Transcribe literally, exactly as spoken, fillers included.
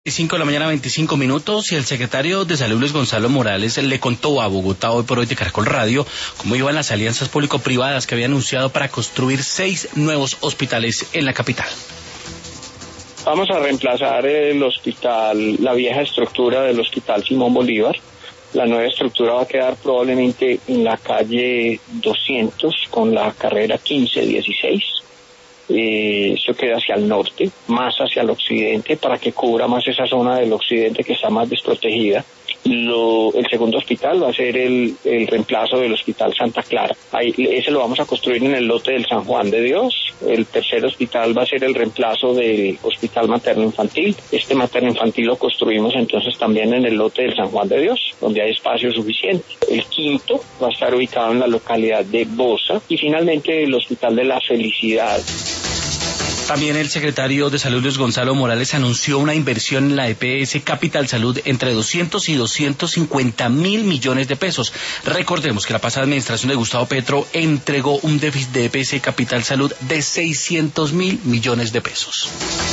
cinco de la mañana, veinticinco minutos, y el secretario de Salud, Luis Gonzalo Morales, le contó a Bogotá Hoy por Hoy de Caracol Radio cómo iban las alianzas público-privadas que había anunciado para construir seis nuevos hospitales en la capital. Vamos a reemplazar el hospital, la vieja estructura del Hospital Simón Bolívar. La nueva estructura va a quedar probablemente en la calle doscientos con la carrera quince dieciséis. Eh, eso queda hacia el norte, más hacia el occidente, para que cubra más esa zona del occidente que está más desprotegida. Lo, el segundo hospital va a ser el, el reemplazo del Hospital Santa Clara. Ahí, ese lo vamos a construir en el lote del San Juan de Dios. El tercer hospital va a ser el reemplazo del Hospital Materno Infantil. Este materno infantil lo construimos entonces también en el lote del San Juan de Dios, donde hay espacio suficiente. El quinto va a estar ubicado en la localidad de Bosa. Y finalmente el Hospital de la Felicidad. También el secretario de Salud, Luis Gonzalo Morales, anunció una inversión en la E P S Capital Salud entre doscientos y doscientos cincuenta mil millones de pesos. Recordemos que la pasada administración de Gustavo Petro entregó un déficit de E P S Capital Salud de seiscientos mil millones de pesos.